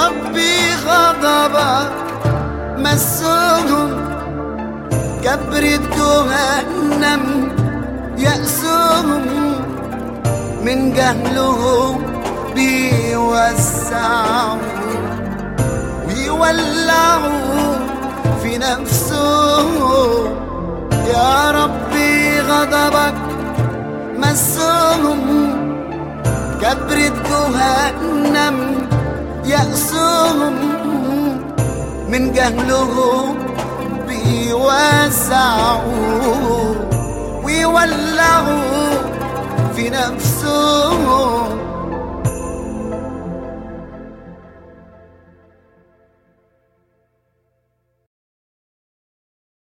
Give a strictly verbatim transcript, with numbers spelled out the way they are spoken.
ربي غضبك مسهم، كبرت جهنم يأسهم، من جهلهم بيوسعوا ويولعوا في نفسهم. يا ربي غضبك مسهم، كبرت جهنم يأسهم، من جهلهم بيوسعوا ويولعوا في نفسهم.